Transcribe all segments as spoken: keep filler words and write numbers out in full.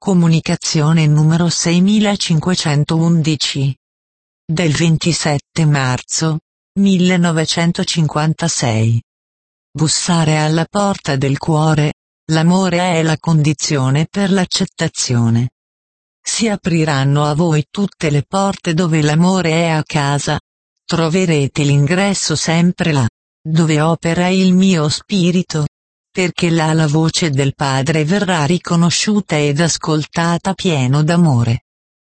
Comunicazione numero seimilacinquecentoundici. Del ventisette marzo millenovecentocinquantasei. Bussare alla porta del cuore, l'amore è la condizione per l'accettazione. Si apriranno a voi tutte le porte dove l'amore è a casa, troverete l'ingresso sempre là, dove opera il mio spirito, perché là la voce del Padre verrà riconosciuta ed ascoltata pieno d'amore.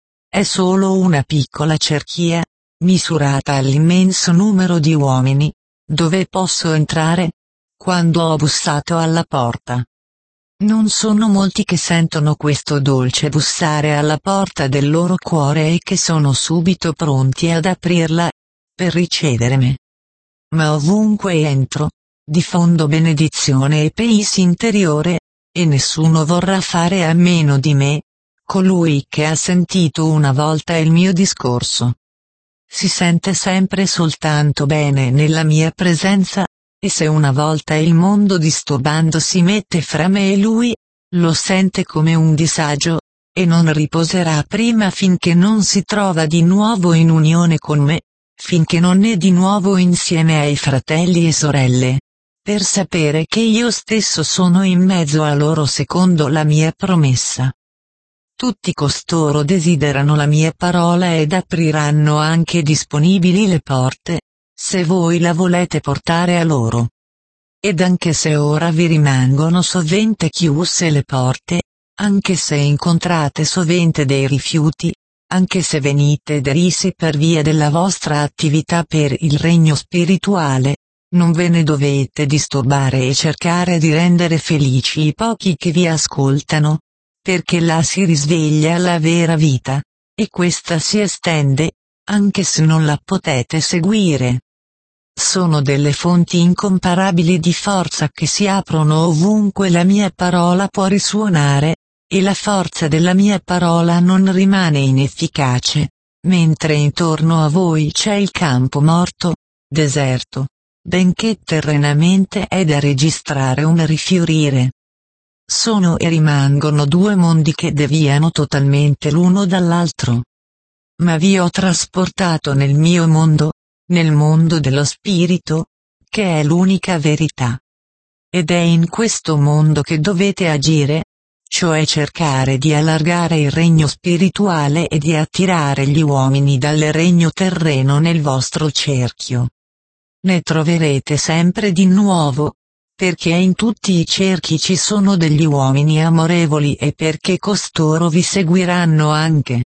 È solo una piccola cerchia, misurata all'immenso numero di uomini, dove posso entrare, quando ho bussato alla porta. Non sono molti che sentono questo dolce bussare alla porta del loro cuore e che sono subito pronti ad aprirla, per ricevermi. Ma ovunque entro, diffondo benedizione e peace interiore, e nessuno vorrà fare a meno di me, colui che ha sentito una volta il mio discorso. Si sente sempre soltanto bene nella mia presenza, e se una volta il mondo disturbando si mette fra me e lui, lo sente come un disagio, e non riposerà prima finché non si trova di nuovo in unione con me, finché non è di nuovo insieme ai fratelli e sorelle, per sapere che io stesso sono in mezzo a loro secondo la mia promessa. Tutti costoro desiderano la mia parola ed apriranno anche disponibili le porte, se voi la volete portare a loro. Ed anche se ora vi rimangono sovente chiuse le porte, anche se incontrate sovente dei rifiuti, anche se venite derisi per via della vostra attività per il regno spirituale, non ve ne dovete disturbare e cercare di rendere felici i pochi che vi ascoltano, perché là si risveglia la vera vita, e questa si estende, anche se non la potete seguire. Sono delle fonti incomparabili di forza che si aprono ovunque la mia parola può risuonare, e la forza della mia parola non rimane inefficace, mentre intorno a voi c'è il campo morto, deserto, benché terrenamente è da registrare un rifiorire. Sono e rimangono due mondi che deviano totalmente l'uno dall'altro. Ma vi ho trasportato nel mio mondo, nel mondo dello spirito, che è l'unica verità. Ed è in questo mondo che dovete agire, cioè cercare di allargare il regno spirituale e di attirare gli uomini dal regno terreno nel vostro cerchio. Ne troverete sempre di nuovo, perché in tutti i cerchi ci sono degli uomini amorevoli e perché costoro vi seguiranno anche.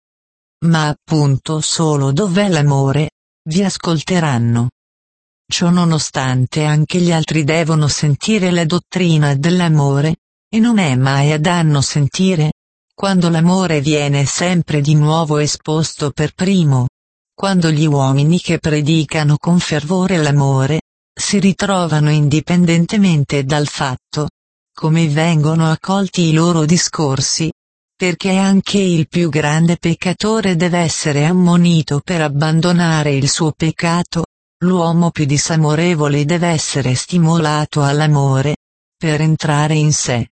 Ma appunto solo dov'è l'amore, vi ascolteranno. Ciò nonostante anche gli altri devono sentire la dottrina dell'amore, e non è mai a danno sentire, quando l'amore viene sempre di nuovo esposto per primo, quando gli uomini che predicano con fervore l'amore, si ritrovano indipendentemente dal fatto, come vengono accolti i loro discorsi, perché anche il più grande peccatore deve essere ammonito per abbandonare il suo peccato, l'uomo più disamorevole deve essere stimolato all'amore, per entrare in sé.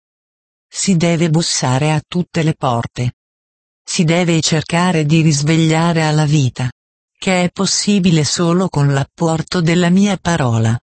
Si deve bussare a tutte le porte. Si deve cercare di risvegliare alla vita, che è possibile solo con l'apporto della mia parola.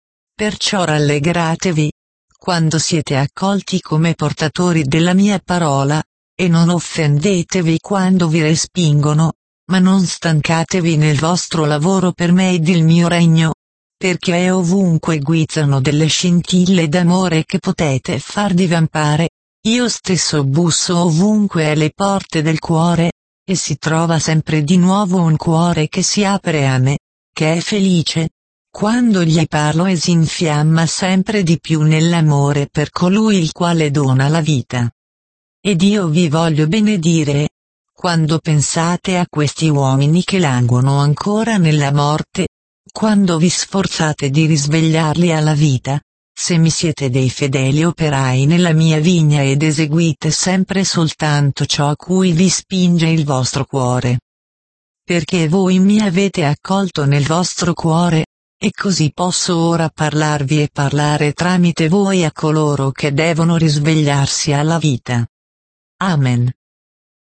Perciò rallegratevi, quando siete accolti come portatori della mia parola, e non offendetevi quando vi respingono, ma non stancatevi nel vostro lavoro per me ed il mio regno, perché ovunque guizzano delle scintille d'amore che potete far divampare, io stesso busso ovunque alle porte del cuore, e si trova sempre di nuovo un cuore che si apre a me, che è felice, quando gli parlo e si infiamma sempre di più nell'amore per colui il quale dona la vita. Ed io vi voglio benedire, quando pensate a questi uomini che languono ancora nella morte, quando vi sforzate di risvegliarli alla vita, se mi siete dei fedeli operai nella mia vigna ed eseguite sempre soltanto ciò a cui vi spinge il vostro cuore. Perché voi mi avete accolto nel vostro cuore, e così posso ora parlarvi e parlare tramite voi a coloro che devono risvegliarsi alla vita. Amen.